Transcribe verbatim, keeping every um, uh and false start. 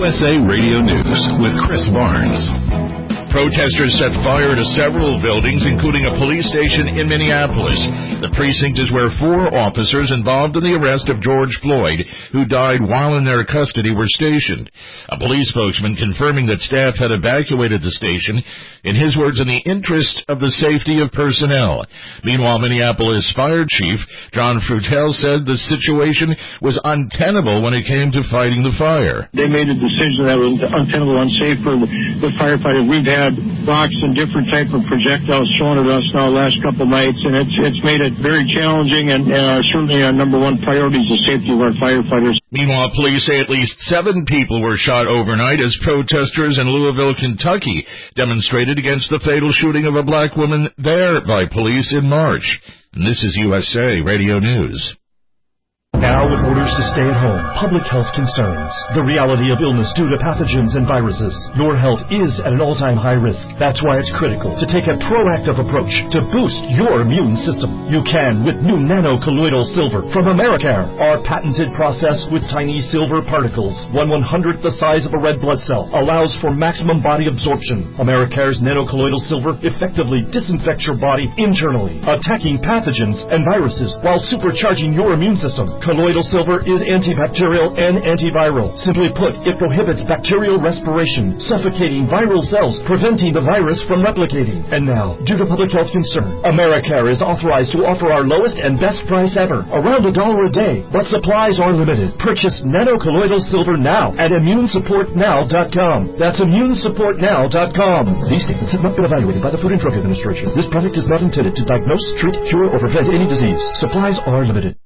S A Radio News with Chris Barnes. Protesters set fire to several buildings, including a police station in Minneapolis. The precinct is where four officers involved in the arrest of George Floyd, who died while in their custody, were stationed. A police spokesman confirming that staff had evacuated the station, in his words, in the interest of the safety of personnel. Meanwhile, Minneapolis Fire Chief John Frutel said the situation was untenable when it came to fighting the fire. They made a decision that was untenable, unsafe for the, the firefighters. We've had rocks and different type of projectiles thrown at us now the last couple nights, and it's it's made it very challenging, and uh, certainly our number one priority is the safety of our firefighters. Meanwhile, police say at least seven people were shot overnight as protesters in Louisville, Kentucky demonstrated against the fatal shooting of a black woman there by police in March. And this is U S A Radio News. Now with orders to stay at home, public health concerns, the reality of illness due to pathogens and viruses. Your health is at an all-time high risk. That's why it's critical to take a proactive approach to boost your immune system. You can with new nano-colloidal silver from Americare. Our patented process with tiny silver particles, one one-hundredth the size of a red blood cell, allows for maximum body absorption. Americare's nano-colloidal silver effectively disinfects your body internally, attacking pathogens and viruses while supercharging your immune system. Colloidal silver is antibacterial and antiviral. Simply put, it prohibits bacterial respiration, suffocating viral cells, preventing the virus from replicating. And now, due to public health concern, Americare is authorized to offer our lowest and best price ever, around a dollar a day. But supplies are limited. Purchase nano-colloidal silver now at immune support now dot com. That's immune support now dot com. These statements have not been evaluated by the Food and Drug Administration. This product is not intended to diagnose, treat, cure, or prevent any disease. Supplies are limited.